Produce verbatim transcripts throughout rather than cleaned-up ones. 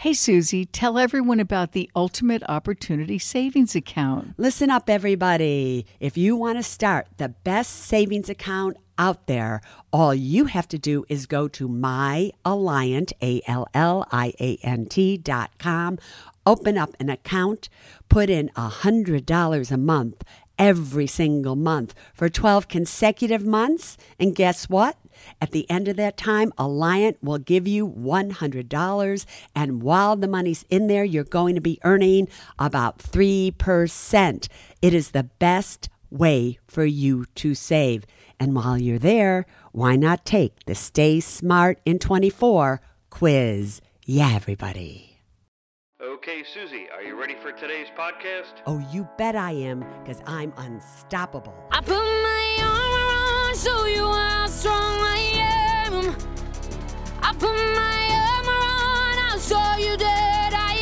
Hey, Susie, tell everyone about the Ultimate Opportunity Savings Account. Listen up, everybody. If you want to start the best savings account out there, all you have to do is go to myalliant, A L L I A N T dot com, open up an account, put in one hundred dollars a month every single month for twelve consecutive months, and guess what? At the end of that time, Alliant will give you one hundred dollars, and while the money's in there, you're going to be earning about three percent. It is the best way for you to save. And while you're there, why not take the Stay Smart in twenty-four quiz? Yeah, everybody. Okay, Susie, are you ready for today's podcast? Oh, you bet I am, because I'm unstoppable. I put my armor on, show you how strong I am. I put my armor on, I'll show you that I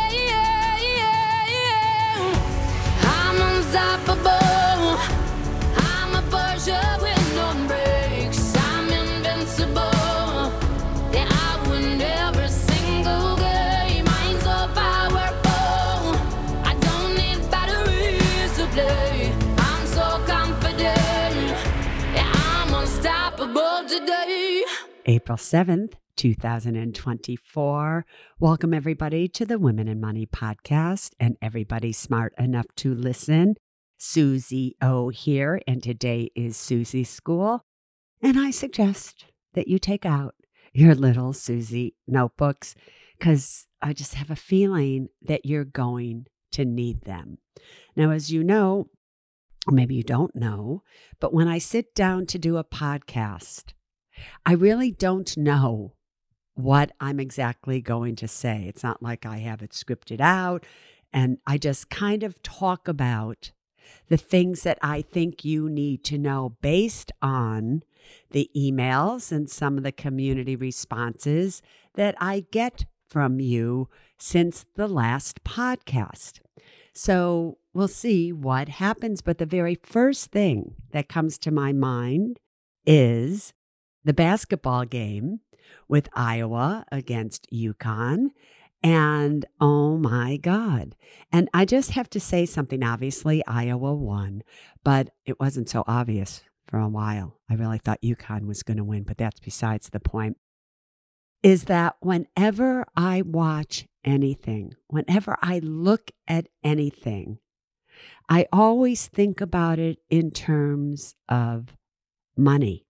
am. I'm unstoppable. I'm a Porsche with no brakes. I'm invincible. Yeah, I win every single game. I'm so powerful. I don't need batteries to play. I'm so confident. Yeah, I'm unstoppable today. April seventh, two thousand twenty-four. Welcome, everybody, to the Women in Money podcast and everybody smart enough to listen. Susie O here, and today is Susie's School. And I suggest that you take out your little Susie notebooks because I just have a feeling that you're going to need them. Now, as you know, or maybe you don't know, but when I sit down to do a podcast, I really don't know what I'm exactly going to say. It's not like I have it scripted out, and I just kind of talk about the things that I think you need to know based on the emails and some of the community responses that I get from you since the last podcast. So we'll see what happens. But the very first thing that comes to my mind is the basketball game with Iowa against UConn. And oh my God. And I just have to say something. Obviously, Iowa won, but it wasn't so obvious for a while. I really thought UConn was going to win, but that's besides the point. Is that whenever I watch anything, whenever I look at anything, I always think about it in terms of money.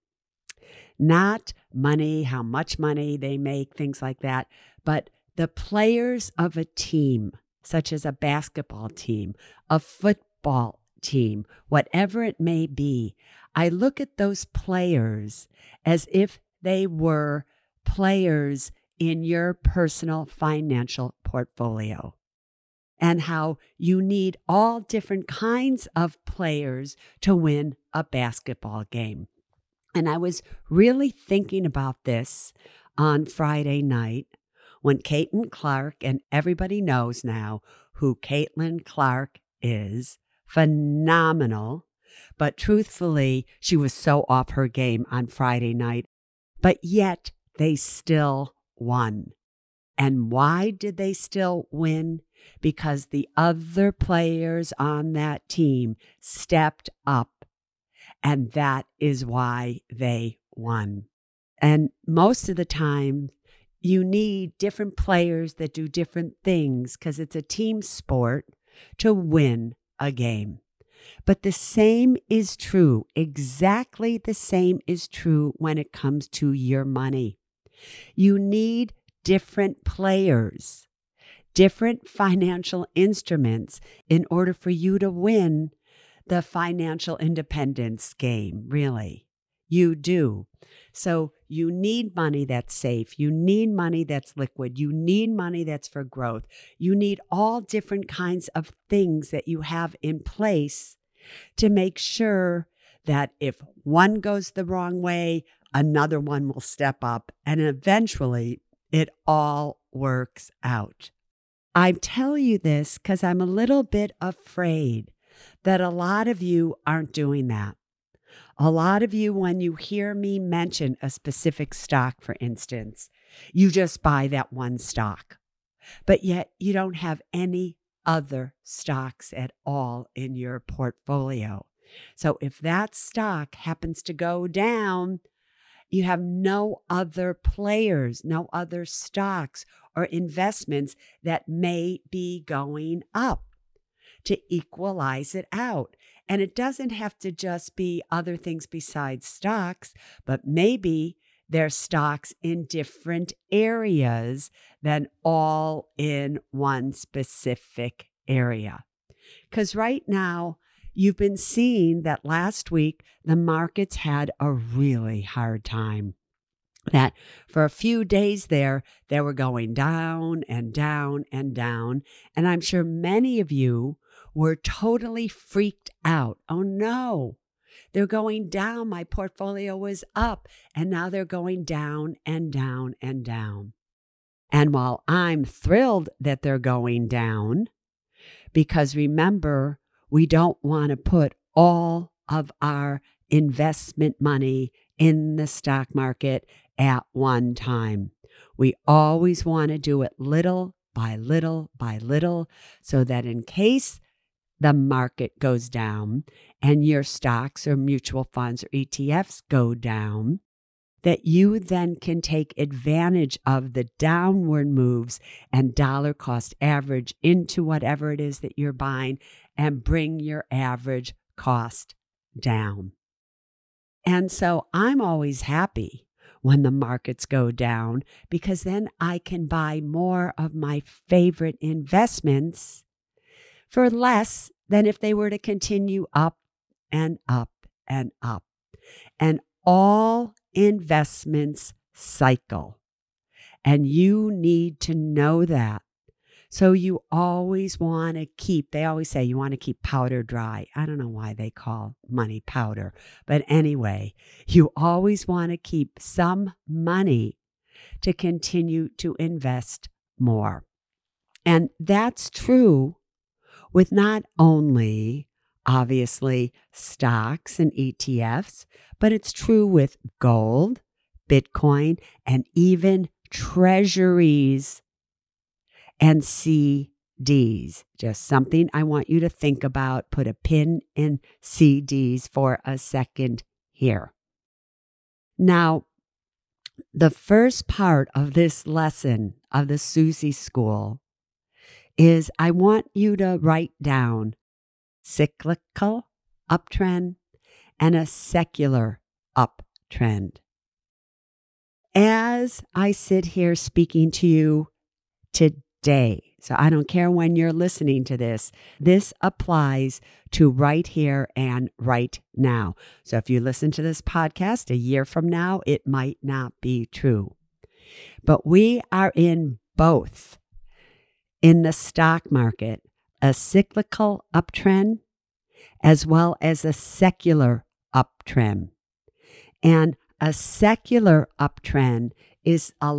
Not money, how much money they make, things like that, but the players of a team, such as a basketball team, a football team, whatever it may be, I look at those players as if they were players in your personal financial portfolio, and how you need all different kinds of players to win a basketball game. And I was really thinking about this on Friday night when Caitlin Clark, and everybody knows now who Caitlin Clark is, phenomenal. But truthfully, she was so off her game on Friday night, but yet they still won. And why did they still win? Because the other players on that team stepped up, and that is why they won. And most of the time, you need different players that do different things because it's a team sport to win a game. But the same is true, exactly the same is true when it comes to your money. You need different players, different financial instruments in order for you to win the financial independence game, really. You do. So you need money that's safe. You need money that's liquid. You need money that's for growth. You need all different kinds of things that you have in place to make sure that if one goes the wrong way, another one will step up, and eventually it all works out. I tell you this because I'm a little bit afraid that a lot of you aren't doing that. A lot of you, when you hear me mention a specific stock, for instance, you just buy that one stock. but yet you don't have any other stocks at all in your portfolio. So if that stock happens to go down, you have no other players, no other stocks or investments that may be going up to equalize it out. And it doesn't have to just be other things besides stocks, but maybe there's stocks in different areas than all in one specific area. Because right now, you've been seeing that last week, the markets had a really hard time. That for a few days there, they were going down and down and down. And I'm sure many of you were totally freaked out. Oh no, they're going down. My portfolio was up and now they're going down and down and down. And while I'm thrilled that they're going down, because remember, we don't want to put all of our investment money in the stock market at one time. We always want to do it little by little by little so that in case the market goes down and your stocks or mutual funds or E T Fs go down, that you then can take advantage of the downward moves and dollar cost average into whatever it is that you're buying and bring your average cost down. And so I'm always happy when the markets go down because then I can buy more of my favorite investments for less than if they were to continue up and up and up. And all investments cycle. And you need to know that. So you always want to keep, they always say you want to keep powder dry. I don't know why they call money powder. But anyway, you always want to keep some money to continue to invest more. And that's true with not only, obviously, stocks and E T Fs, but it's true with gold, Bitcoin, and even treasuries and C Ds. Just something I want you to think about. Put a pin in C Ds for a second here. Now, the first part of this lesson of the Susie School is I want you to write down cyclical uptrend and a secular uptrend. As I sit here speaking to you today, so I don't care when you're listening to this, this applies to right here and right now. So if you listen to this podcast a year from now, it might not be true. But we are in both. In the stock market, a cyclical uptrend as well as a secular uptrend. And a secular uptrend is a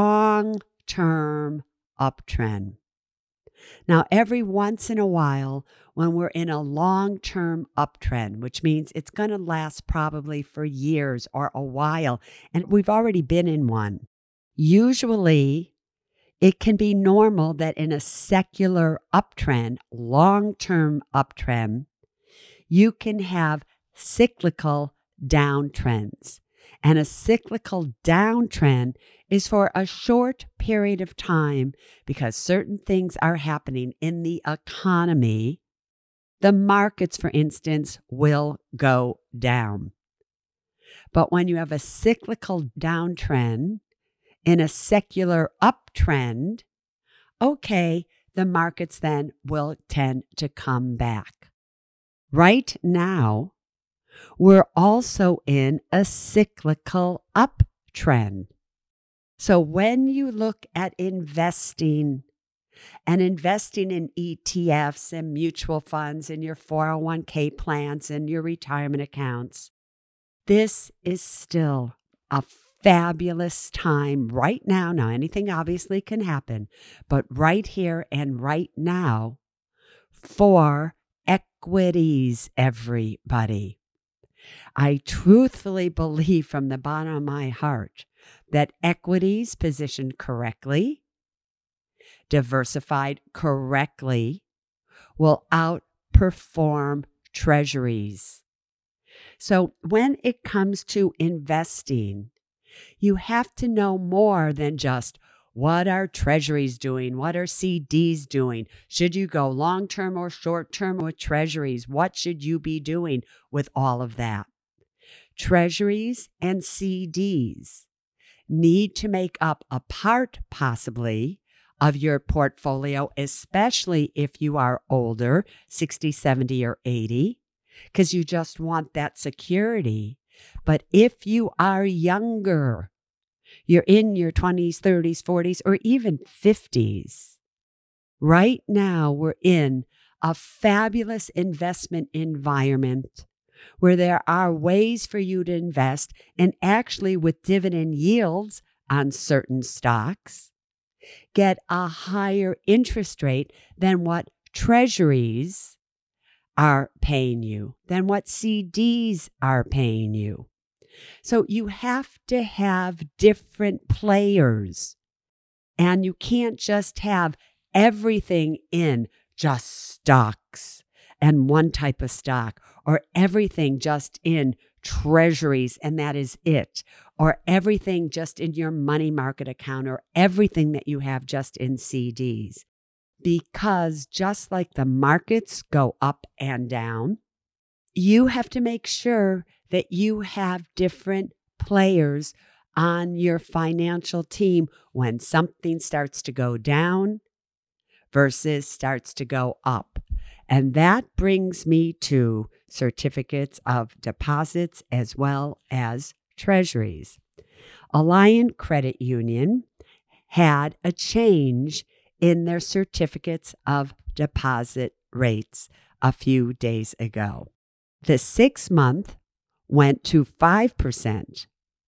long-term uptrend. Now, every once in a while, when we're in a long-term uptrend, which means it's going to last probably for years or a while, and we've already been in one, usually it can be normal that in a secular uptrend, long-term uptrend, you can have cyclical downtrends. And a cyclical downtrend is for a short period of time because certain things are happening in the economy. The markets, for instance, will go down. But when you have a cyclical downtrend in a secular uptrend, okay, the markets then will tend to come back. Right now, we're also in a cyclical uptrend. So when you look at investing and investing in E T Fs and mutual funds and your four oh one k plans and your retirement accounts, this is still a fabulous time right now. Now, anything obviously can happen, but right here and right now for equities, everybody. I truthfully believe from the bottom of my heart that equities positioned correctly diversified correctly, will outperform treasuries. So when it comes to investing, you have to know more than just what are treasuries doing? What are C Ds doing? Should you go long-term or short-term with treasuries? What should you be doing with all of that? Treasuries and C Ds need to make up a part, possibly, of your portfolio, especially if you are older, sixty, seventy, or eighty, because you just want that security. But if you are younger, you're in your twenties, thirties, forties, or even fifties, right now we're in a fabulous investment environment where there are ways for you to invest, and actually with dividend yields on certain stocks, get a higher interest rate than what treasuries are paying you, than what C Ds are paying you. So you have to have different players, and you can't just have everything in just stocks and one type of stock, or everything just in treasuries and that is it, or everything just in your money market account, or everything that you have just in C Ds. Because just like the markets go up and down, you have to make sure that you have different players on your financial team when something starts to go down versus starts to go up. And that brings me to certificates of deposits as well as treasuries. Alliant Credit Union had a change in their certificates of deposit rates a few days ago. The six month went to five percent.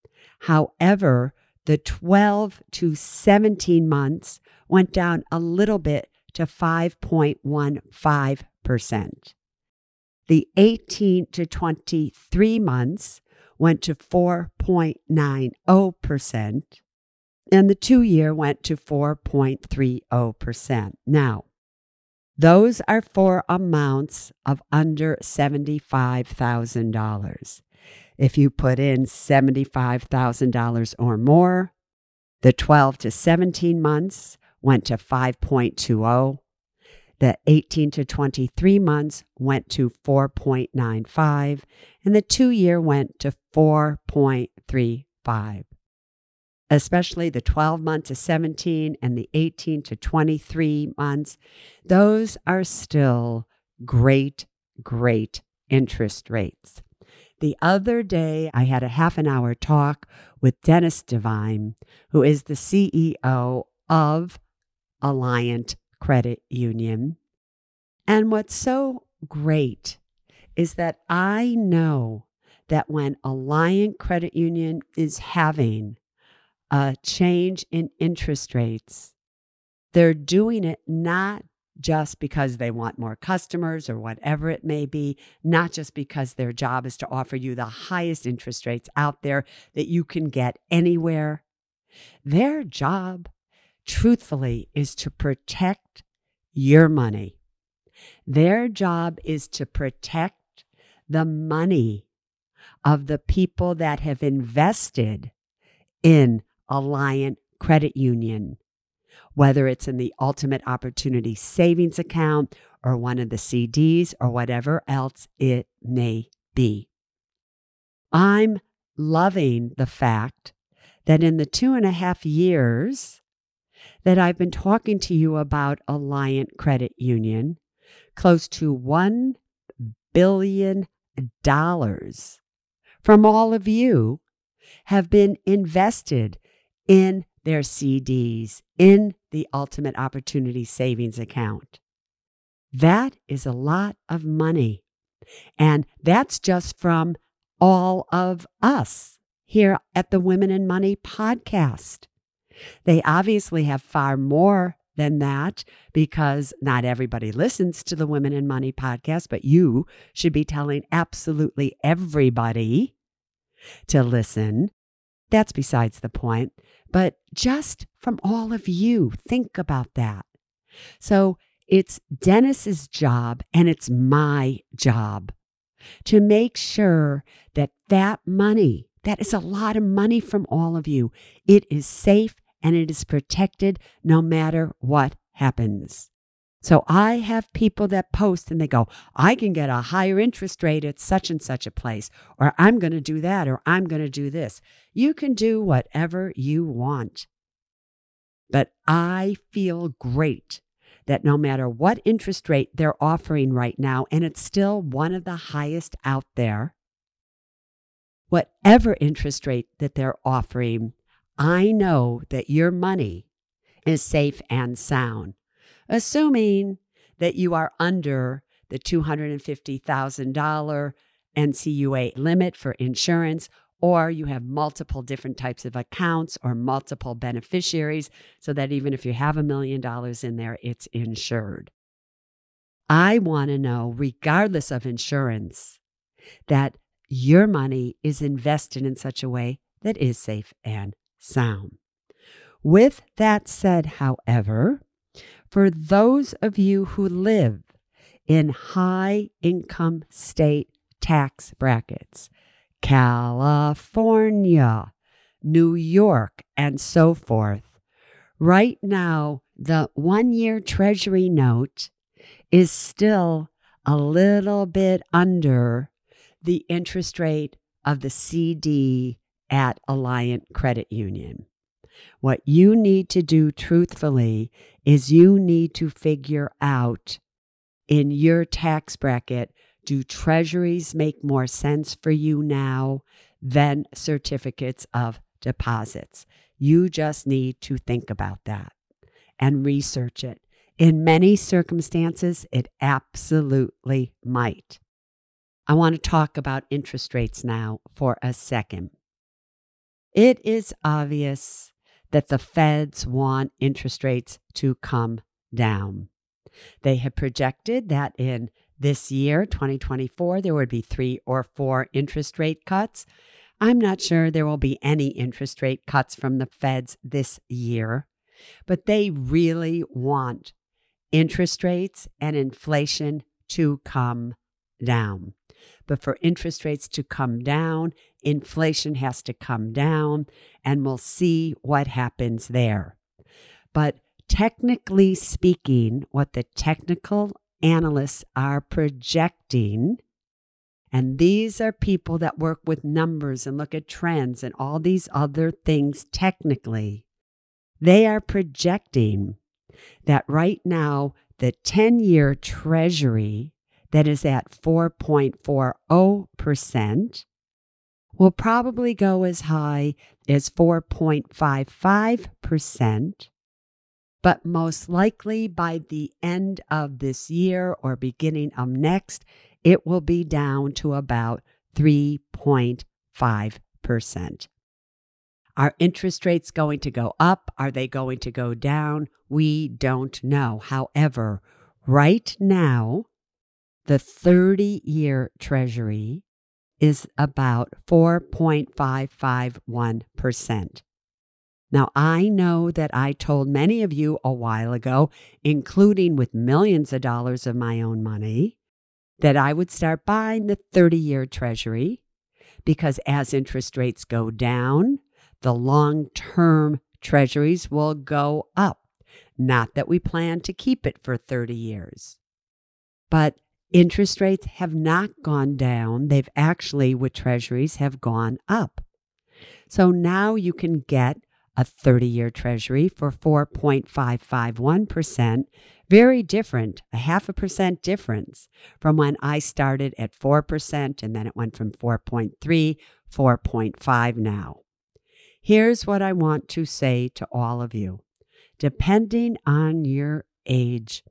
However, the twelve to seventeen months went down a little bit to five point one five percent. The eighteen to twenty-three months went to four point nine zero percent, and the two-year went to four point three zero percent. Now, those are for amounts of under seventy-five thousand dollars. If you put in seventy-five thousand dollars or more, the twelve to seventeen months went to five point two zero. The eighteen to twenty-three months went to four point nine five, and the two-year went to four point three five. Especially the twelve months to seventeen and the eighteen to twenty-three months, those are still great, great interest rates. The other day, I had a half an hour talk with Dennis Devine, who is the C E O of Alliant Credit Union. And what's so great is that I know that when Alliant Credit Union is having a change in interest rates, they're doing it not just because they want more customers or whatever it may be, not just because their job is to offer you the highest interest rates out there that you can get anywhere. Their job, truthfully, is to protect your money. Their job is to protect the money of the people that have invested in Alliant Credit Union, whether it's in the Ultimate Opportunity Savings Account or one of the C Ds or whatever else it may be. I'm loving the fact that in the two and a half years that I've been talking to you about Alliant Credit Union, close to one billion dollars from all of you have been invested in their C Ds, in the Ultimate Opportunity Savings Account. That is a lot of money. And that's just from all of us here at the Women in Money podcast. They obviously have far more than that because not everybody listens to the Women in Money podcast, but you should be telling absolutely everybody to listen. That's besides the point. But just from all of you, think about that. So it's Dennis's job and it's my job to make sure that that money, that is a lot of money from all of you, it is safe and it is protected no matter what happens. So I have people that post and they go, I can get a higher interest rate at such and such a place, or I'm going to do that, or I'm going to do this. You can do whatever you want. But I feel great that no matter what interest rate they're offering right now, and it's still one of the highest out there, whatever interest rate that they're offering, I know that your money is safe and sound, assuming that you are under the two hundred fifty thousand dollars N C U A limit for insurance, or you have multiple different types of accounts or multiple beneficiaries, so that even if you have a million dollars in there, it's insured. I want to know, regardless of insurance, that your money is invested in such a way that is safe and sound. With that said, however, for those of you who live in high-income state tax brackets, California, New York, and so forth, right now, the one-year Treasury note is still a little bit under the interest rate of the C D at Alliant Credit Union. What you need to do truthfully is you need to figure out in your tax bracket, do treasuries make more sense for you now than certificates of deposits? You just need to think about that and research it. In many circumstances, it absolutely might. I want to talk about interest rates now for a second. It is obvious that the feds want interest rates to come down. They have projected that in this year, twenty twenty-four, there would be three or four interest rate cuts. I'm not sure there will be any interest rate cuts from the feds this year, but they really want interest rates and inflation to come down. But for interest rates to come down, inflation has to come down, and we'll see what happens there. But technically speaking, what the technical analysts are projecting, and these are people that work with numbers and look at trends and all these other things technically, they are projecting that right now the ten-year Treasury that is at four point four zero percent will probably go as high as four point five five percent, but most likely by the end of this year or beginning of next, it will be down to about three point five percent. Are interest rates going to go up? Are they going to go down? We don't know. However, right now, the thirty-year Treasury is about four point five five one percent. Now, I know that I told many of you a while ago, including with millions of dollars of my own money, that I would start buying the thirty-year Treasury because as interest rates go down, the long-term Treasuries will go up. Not that we plan to keep it for thirty years. But interest rates have not gone down. They've actually, with Treasuries, have gone up. So now you can get a thirty-year Treasury for four point five five one percent, very different, a half a percent difference from when I started at four percent and then it went from four point three, four point five now. Here's what I want to say to all of you. Depending on your age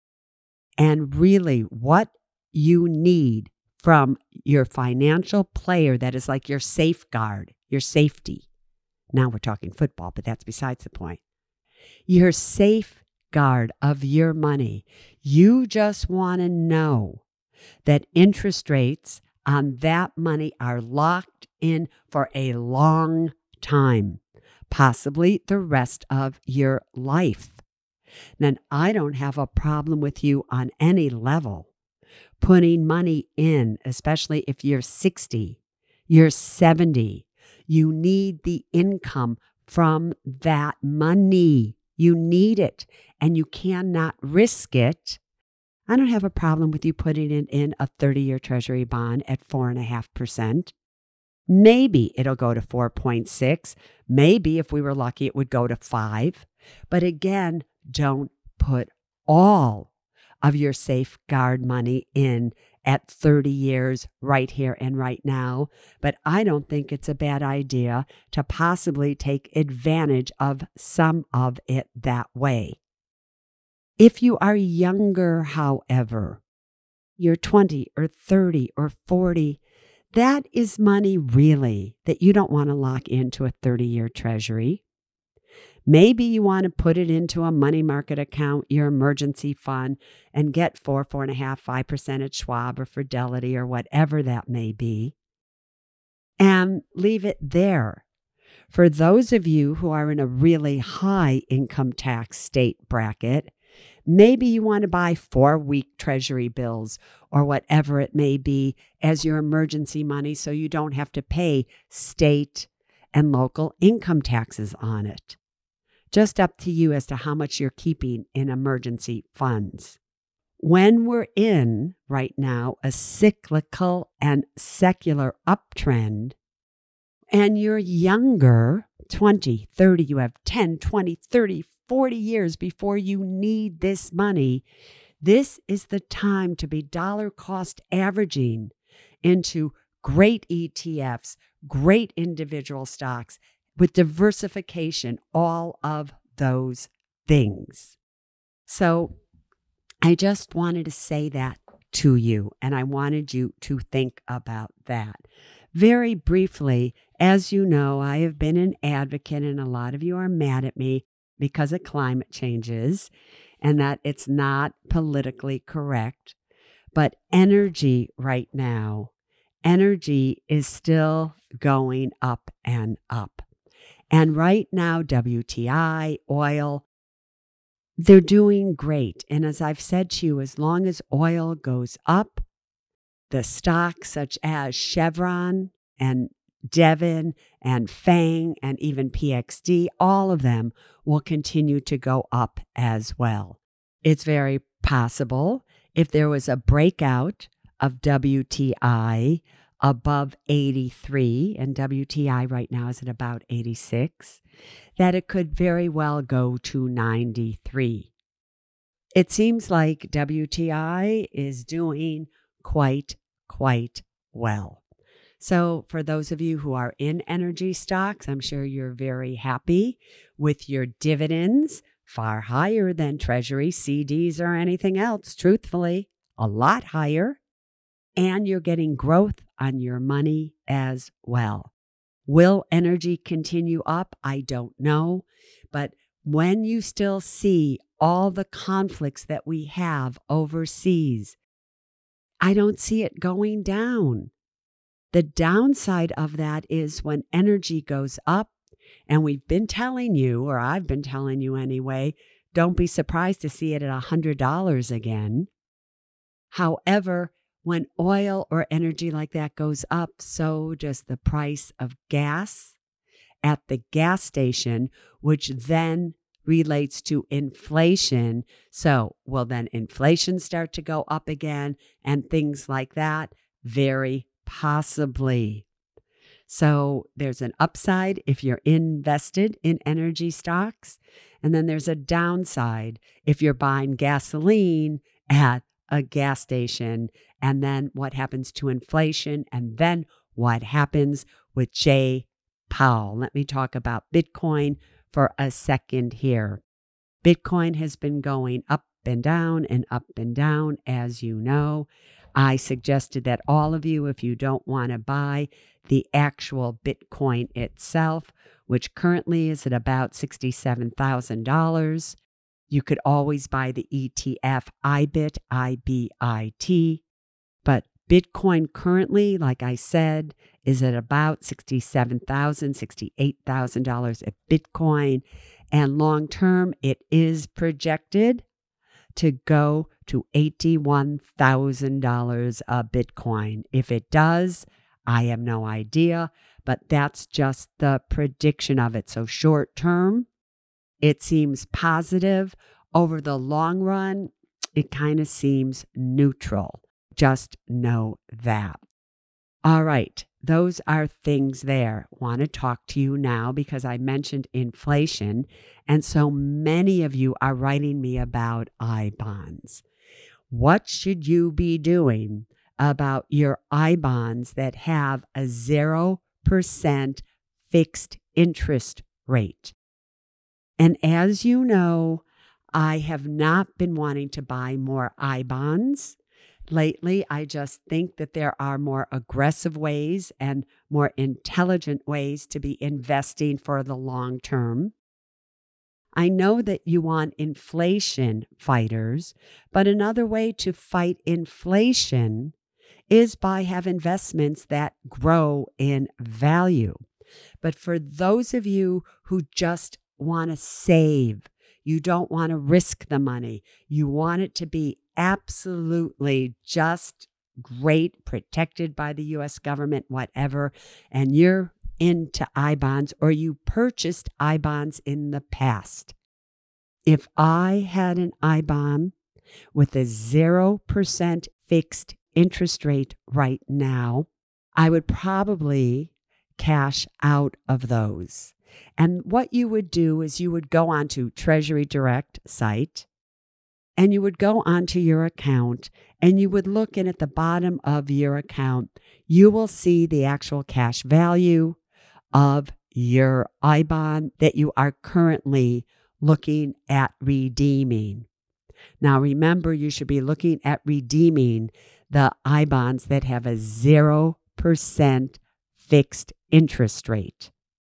and really what you need from your financial player that is like your safeguard, your safety. Now we're talking football, but that's besides the point. Your safeguard of your money. You just want to know that interest rates on that money are locked in for a long time, possibly the rest of your life. then I don't have a problem with you on any level putting money in, especially if you're sixty, you're seventy. You need the income from that money. You need it, and you cannot risk it. I don't have a problem with you putting it in a thirty-year Treasury bond at four point five percent. Maybe it'll go to four point six. Maybe if we were lucky, it would go to five. But again, don't put all of your safeguard money in at thirty years right here and right now. But I don't think it's a bad idea to possibly take advantage of some of it that way. If you are younger, however, you're twenty or thirty or forty, that is money really that you don't want to lock into a thirty-year Treasury. Maybe you want to put it into a money market account, your emergency fund, and get four, four and a half, five percent at Schwab or Fidelity or whatever that may be, and leave it there. For those of you who are in a really high income tax state bracket, maybe you want to buy four-week Treasury bills or whatever it may be as your emergency money so you don't have to pay state and local income taxes on it. Just up to you as to how much you're keeping in emergency funds. When we're in, right now, a cyclical and secular uptrend, and you're younger, twenty, thirty, you have ten, twenty, thirty, forty years before you need this money, this is the time to be dollar cost averaging into great E T Fs, great individual stocks, with diversification, all of those things. So I just wanted to say that to you, and I wanted you to think about that. Very briefly, as you know, I have been an advocate, and a lot of you are mad at me because of climate changes and that it's not politically correct. But energy right now, energy is still going up and up. And right now, W T I, oil, they're doing great. And as I've said to you, as long as oil goes up, the stocks such as Chevron and Devon and Fang and even P X D, all of them will continue to go up as well. It's very possible if there was a breakout of W T I above eighty-three, and W T I right now is at about eighty-six, that it could very well go to ninety-three. It seems like W T I is doing quite, quite well. So for those of you who are in energy stocks, I'm sure you're very happy with your dividends, far higher than Treasury, C Ds, or anything else, truthfully, a lot higher. And you're getting growth on your money as well. Will energy continue up? I don't know. But when you still see all the conflicts that we have overseas, I don't see it going down. The downside of that is when energy goes up, and we've been telling you, or I've been telling you anyway, don't be surprised to see it at one hundred dollars again. However, when oil or energy like that goes up, so does the price of gas at the gas station, which then relates to inflation. So will then inflation start to go up again and things like that? Very possibly. So there's an upside if you're invested in energy stocks, and then there's a downside if you're buying gasoline at a gas station, and then what happens to inflation, and then what happens with Jay Powell. Let me talk about Bitcoin for a second here. Bitcoin has been going up and down and up and down, as you know. I suggested that all of you, if you don't want to buy the actual Bitcoin itself, which currently is at about sixty-seven thousand dollars, you could always buy the E T F I B I T, I B I T. But Bitcoin currently, like I said, is at about sixty-seven thousand dollars, sixty-eight thousand dollars at Bitcoin. And long term, it is projected to go to eighty-one thousand dollars a Bitcoin. If it does, I have no idea, but that's just the prediction of it. So short term, it seems positive. Over the long run, it kind of seems neutral. Just know that. All right, those are things there. Want to talk to you now because I mentioned inflation, and so many of you are writing me about I bonds. What should you be doing about your I bonds that have a zero percent fixed interest rate? And as you know, I have not been wanting to buy more I bonds. Lately, I just think that there are more aggressive ways and more intelligent ways to be investing for the long term. I know that you want inflation fighters, but another way to fight inflation is by have investments that grow in value. But for those of you who just want to save, you don't want to risk the money, you want it to be absolutely just great, protected by the U S government, whatever, and you're into I bonds or you purchased I bonds in the past. If I had an I bond with a zero percent fixed interest rate right now, I would probably cash out of those. And what you would do is you would go onto Treasury Direct site, and you would go onto your account and you would look, and at the bottom of your account, you will see the actual cash value of your I bond that you are currently looking at redeeming. Now, remember, you should be looking at redeeming the I bonds that have a zero percent fixed interest rate.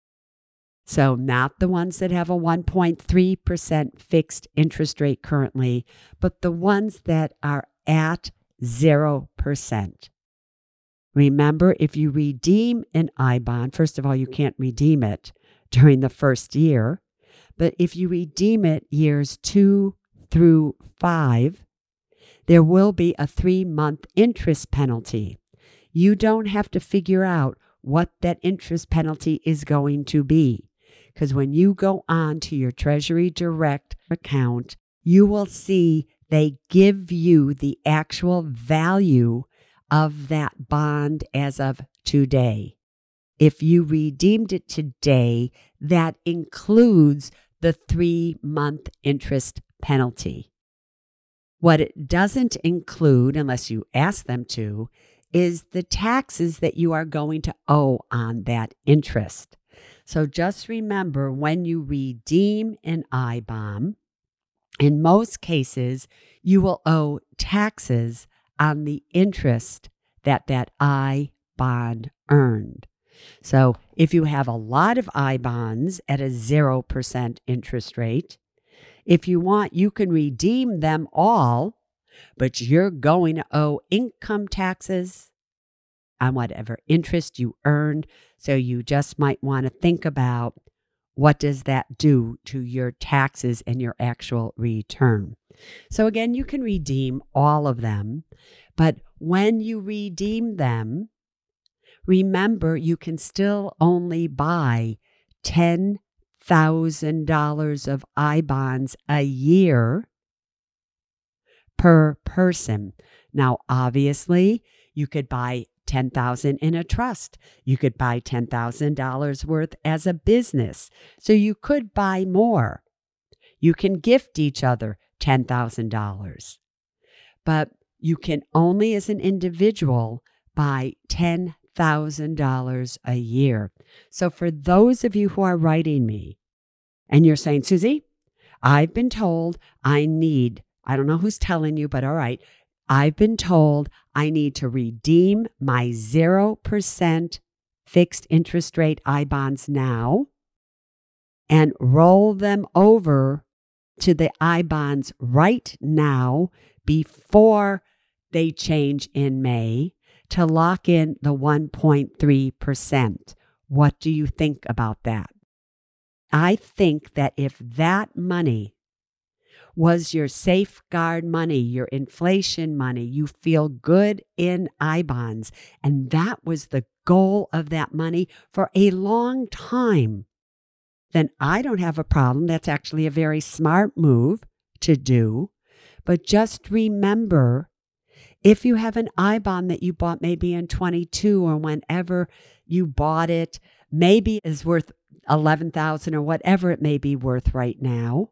So not the ones that have a one point three percent fixed interest rate currently, but the ones that are at zero percent. Remember, if you redeem an I bond, first of all, you can't redeem it during the first year, but if you redeem it years two through five, there will be a three-month interest penalty. You don't have to figure out what that interest penalty is going to be. Because when you go on to your Treasury Direct account, you will see they give you the actual value of that bond as of today. If you redeemed it today, that includes the three-month interest penalty. What it doesn't include, unless you ask them to, is the taxes that you are going to owe on that interest. So just remember, when you redeem an I bond, in most cases, you will owe taxes on the interest that that I bond earned. So if you have a lot of I bonds at a zero percent interest rate, if you want, you can redeem them all, but you're going to owe income taxes on whatever interest you earned. So you just might want to think about, what does that do to your taxes and your actual return? So again, you can redeem all of them, but when you redeem them, remember you can still only buy ten thousand dollars of I bonds a year per person. Now, obviously, you could buy ten thousand dollars in a trust. You could buy ten thousand dollars worth as a business. So you could buy more. You can gift each other ten thousand dollars. But you can only, as an individual, buy ten thousand dollars a year. So for those of you who are writing me and you're saying, Susie, I've been told I need, I don't know who's telling you, but all right, I've been told I need to redeem my zero percent fixed interest rate I bonds now and roll them over to the I bonds right now before they change in May to lock in the one point three percent. What do you think about that? I think that if that money was your safeguard money, your inflation money, you feel good in I bonds, and that was the goal of that money for a long time, then I don't have a problem. That's actually a very smart move to do. But just remember, if you have an I bond that you bought maybe in twenty-two or whenever you bought it, maybe is worth eleven thousand dollars or whatever it may be worth right now,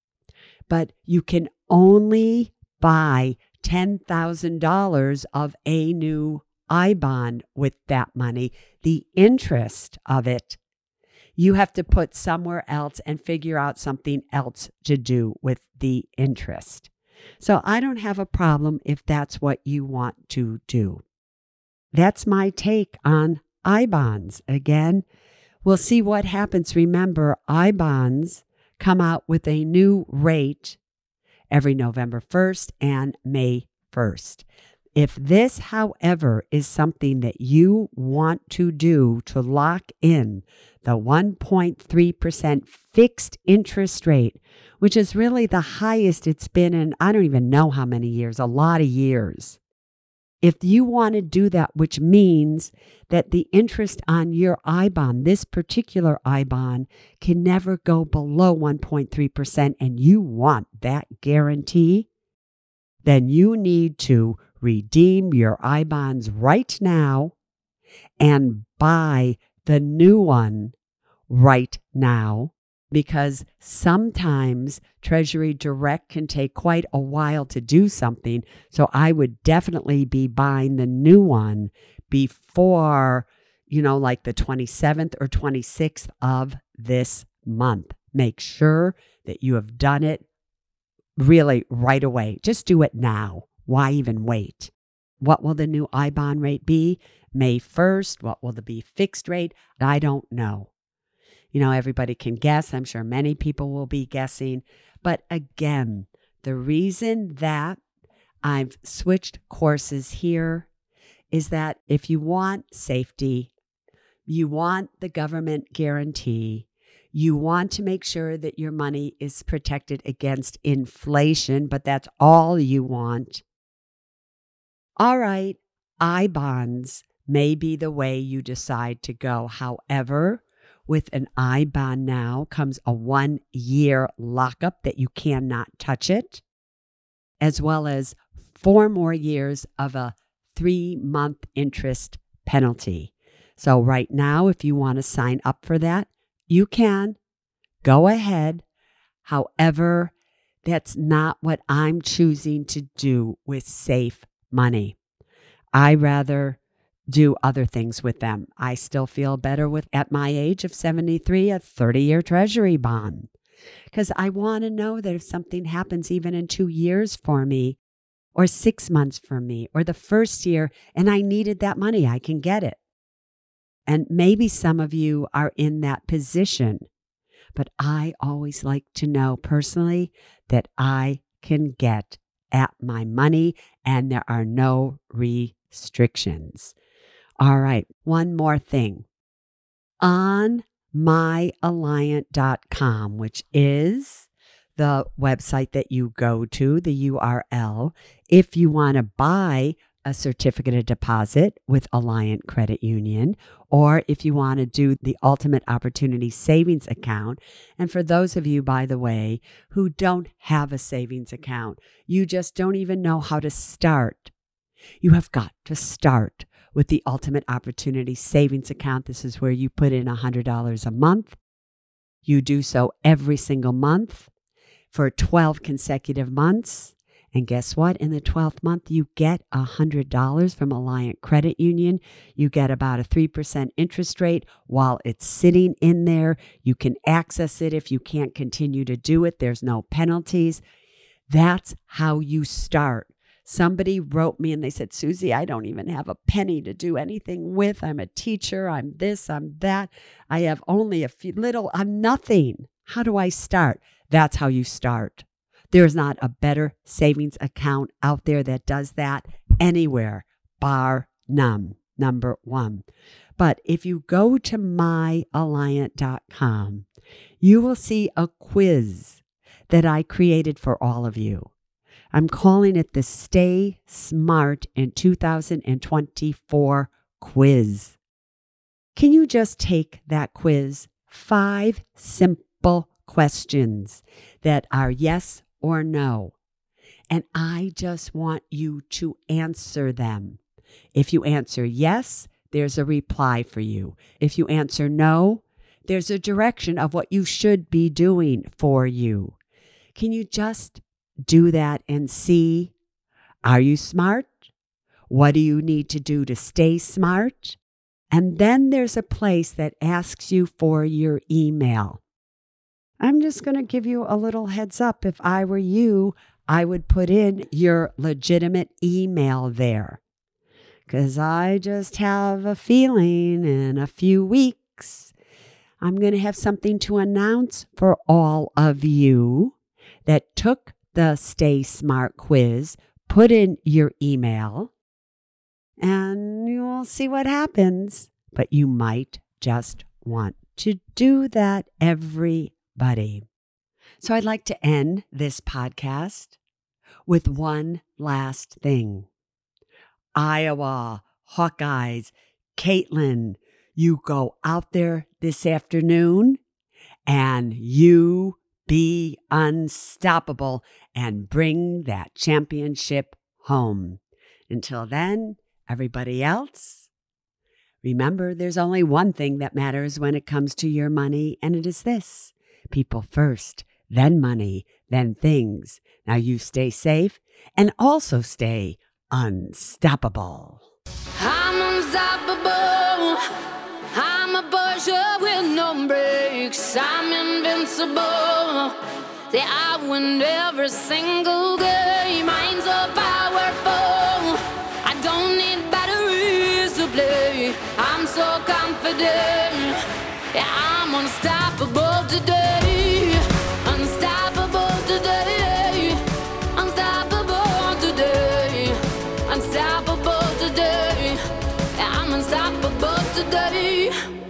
but you can only buy ten thousand dollars of a new I bond with that money. The interest of it, you have to put somewhere else and figure out something else to do with the interest. So I don't have a problem if that's what you want to do. That's my take on I bonds. Again, we'll see what happens. Remember, I bonds come out with a new rate every November first and May first. If this, however, is something that you want to do to lock in the one point three percent fixed interest rate, which is really the highest it's been in, I don't even know how many years, a lot of years. If you want to do that, which means that the interest on your I bond, this particular I bond, can never go below one point three percent, and you want that guarantee, then you need to redeem your I bonds right now and buy the new one right now, because sometimes Treasury Direct can take quite a while to do something. So I would definitely be buying the new one before, you know, like the twenty-seventh or twenty-sixth of this month. Make sure that you have done it really right away. Just do it now. Why even wait? What will the new I bond rate be? May first. What will the be fixed rate? I don't know. You know, everybody can guess. I'm sure many people will be guessing. But again, the reason that I've switched courses here is that if you want safety, you want the government guarantee, you want to make sure that your money is protected against inflation, but that's all you want. All right, I bonds may be the way you decide to go. However, with an I bond now comes a one-year lockup that you cannot touch it, as well as four more years of a three-month interest penalty. So right now, if you want to sign up for that, you can. Go ahead. However, that's not what I'm choosing to do with safe money. I rather do other things with them. I still feel better with, at my age of seventy-three, a thirty-year Treasury bond, because I want to know that if something happens even in two years for me, or six months for me, or the first year, and I needed that money, I can get it. And maybe some of you are in that position, but I always like to know personally that I can get at my money and there are no restrictions. All right, one more thing. On my alliant dot com, which is the website that you go to, the U R L, if you want to buy a certificate of deposit with Alliant Credit Union, or if you want to do the Ultimate Opportunity Savings Account. And for those of you, by the way, who don't have a savings account, you just don't even know how to start. You have got to start with the Ultimate Opportunity Savings Account. This is where you put in one hundred dollars a month. You do so every single month for twelve consecutive months. And guess what? In the twelfth month, you get one hundred dollars from Alliant Credit Union. You get about a three percent interest rate while it's sitting in there. You can access it if you can't continue to do it. There's no penalties. That's how you start. Somebody wrote me and they said, Susie, I don't even have a penny to do anything with. I'm a teacher. I'm this, I'm that. I have only a few little, I'm nothing. How do I start? That's how you start. There's not a better savings account out there that does that anywhere, bar none, number one. But if you go to my alliant dot com, you will see a quiz that I created for all of you. I'm calling it the Stay Smart in two thousand twenty-four quiz. Can you just take that quiz? Five simple questions that are yes or no. And I just want you to answer them. If you answer yes, there's a reply for you. If you answer no, there's a direction of what you should be doing for you. Can you just do that and see? Are you smart? What do you need to do to stay smart? And then there's a place that asks you for your email. I'm just going to give you a little heads up. If I were you, I would put in your legitimate email there. Because I just have a feeling in a few weeks, I'm going to have something to announce for all of you that took the Stay Smart quiz, put in your email, and you will see what happens. But you might just want to do that, everybody. So I'd like to end this podcast with one last thing. Iowa Hawkeyes, Caitlin, you go out there this afternoon and you be unstoppable and bring that championship home. Until then, everybody else, remember there's only one thing that matters when it comes to your money, and it is this: people first, then money, then things. Now you stay safe and also stay unstoppable. I'm unstoppable. I'm a Porsche with no brakes. I'm invincible. See, I win every single game. I'm so powerful. I don't need batteries to play. I'm so confident. Yeah, I'm unstoppable today. Unstoppable today. Unstoppable today. Unstoppable today. Yeah, I'm unstoppable today.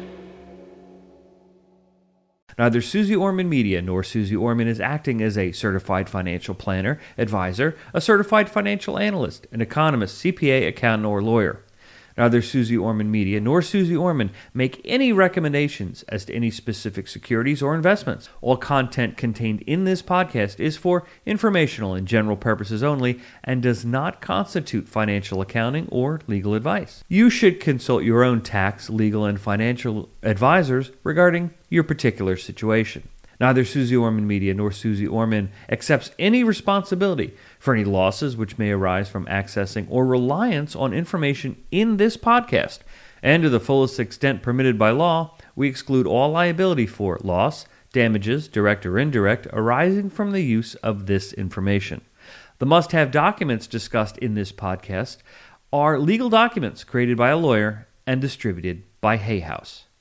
Neither Susie Orman Media nor Susie Orman is acting as a certified financial planner, advisor, a certified financial analyst, an economist, C P A, accountant, or lawyer. Neither Susie Orman Media nor Susie Orman make any recommendations as to any specific securities or investments. All content contained in this podcast is for informational and general purposes only and does not constitute financial accounting or legal advice. You should consult your own tax, legal, and financial advisors regarding your particular situation. Neither Susie Orman Media nor Susie Orman accepts any responsibility for any losses which may arise from accessing or reliance on information in this podcast. And to the fullest extent permitted by law, we exclude all liability for loss, damages, direct or indirect, arising from the use of this information. The must-have documents discussed in this podcast are legal documents created by a lawyer and distributed by Hay House.